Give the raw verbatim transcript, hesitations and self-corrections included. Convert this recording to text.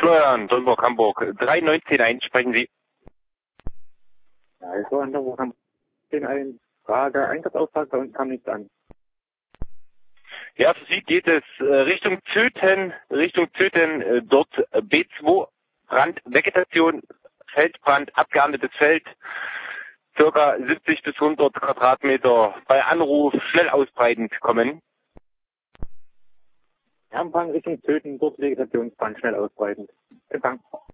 Florian, Dornburg, Hamburg. drei neun zehn eins, sprechen Sie. Ja, also an der Woche eine Frage, Einsatzaustrag, bei uns kam nichts an. Ja, für Sie geht es äh, Richtung Zöthen, Richtung Zöthen, äh, dort äh, B zwei, Brandvegetation, Feldbrand, abgeerntetes Feld, circa siebzig bis hundert Quadratmeter, bei Anruf schnell ausbreitend kommen. Empfang Richtung Töten, dort Vegetationsbrand schnell ausbreitend. Empfang.